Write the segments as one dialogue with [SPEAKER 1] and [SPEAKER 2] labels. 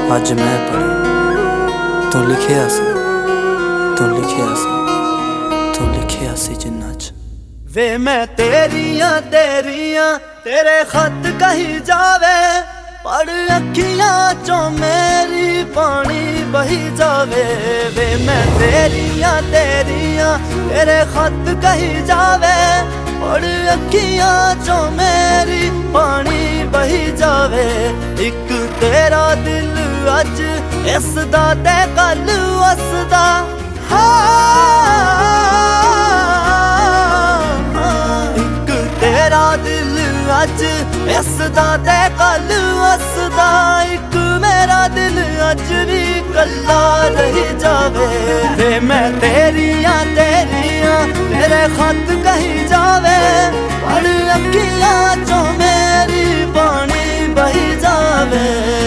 [SPEAKER 1] अज मैं पढ़ी तू लिखिया सी, तू लिखिया सी, तू लिखिया सी जिन्ना च
[SPEAKER 2] वे मैं तेरियां तेरे खत कही जावे, पढ़ अखियां चों मेरी पानी बही जावे। वे मैं तेरियां तेरे खत कही जावे, पढ़ अखियां चों मेरी पानी बही जावे। एक तेरा दिल अज इसदा ते कल उसदा, एक तेरा दिल अज इसदा ते कल उसदा। एक मेरा दिल अज भी कल्ला रही जावे। वे मैं तेरियां तेरे खत कही जावे, पढ़ अखियां चों मेरी पानी बही जावे।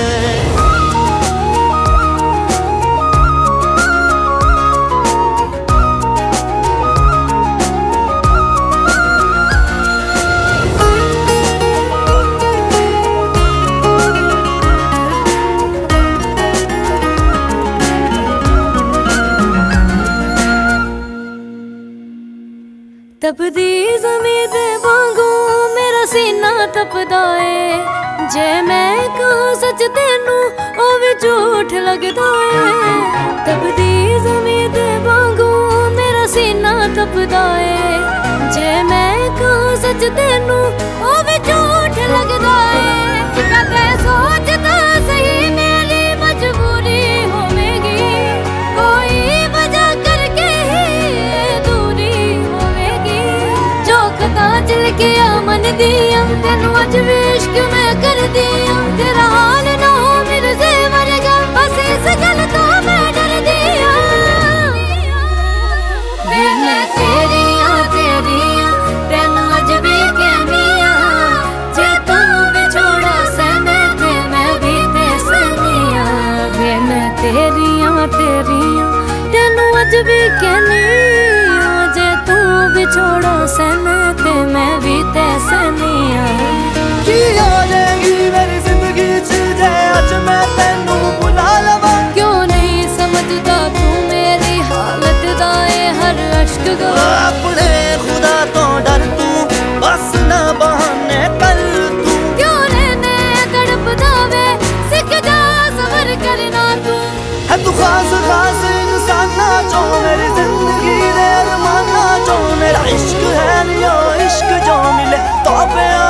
[SPEAKER 3] तपदी ज़मीं दे वांगू मेरा सीना तपदा है। जे मैं कहूं सच तेनू ओ भी झूठ लगदा है। तपदी ज़मीं दे वांगू मेरा सीना तपदा है। जे मैं कहूं सच तेनू ओ भी झूठ लगदा है। कदे सोचदा सही मेरी मजबूरी होवेगी, कोई वजह करके ही दूरी होवेगी। जो खता चल के मन दिया तेनू अज भी इश्क मैं कर दिया। तेरा हाल ना हो मेरे से मरेगा, बस इस गल तो मैं डर दिया। वे मैं तेरियां तेनू अज भी कहनिया। जे तू बिछोड़ा सैने ते मैं भी ते सनिया। वे मैं तेरियां तेनू अज भी कहनिया। जे तू बिछोड़ा सैने ते मैं भी ते सनिया।
[SPEAKER 2] की आ जाएगी मेरी जिंदगी च जे अज मैं तेनू बुला लवां।
[SPEAKER 3] क्यों नहीं समझदा तू मेरी हालत दा ए हर अश्क गवा।
[SPEAKER 2] अपने खुदा तो डर तू, बस ना बहाने कर तू।
[SPEAKER 3] क्यों रहने तड़पदा वे, सीख जा सबर करना तू।
[SPEAKER 2] है तू खास इंसाना चो मेरी जिंदगी दे अरमाना चो। मेरा इश्क है नियो इश्क जो मिले तो पे